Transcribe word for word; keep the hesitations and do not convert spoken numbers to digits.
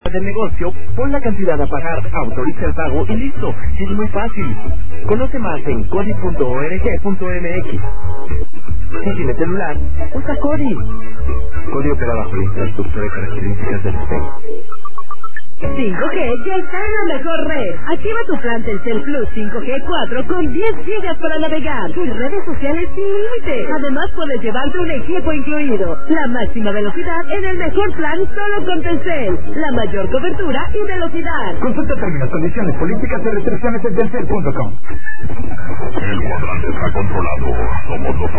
del negocio, pon la cantidad a pagar, autoriza el pago y listo. Es muy fácil. Conoce más en codi punto org punto mx. Si tienes celular, usa Codi. Codi opera bajo la infraestructura y características del sistema. cinco G ya está en la mejor red. Activa tu plan Telcel Plus cinco G cuatro con diez gigas para navegar y redes sociales sin límite. Además puedes llevarte un equipo incluido. La máxima velocidad en el mejor plan solo con Telcel. La mayor cobertura y velocidad. Consulta términos, condiciones, políticas y restricciones en telcel punto com. El cuadrante está controlado. Somos los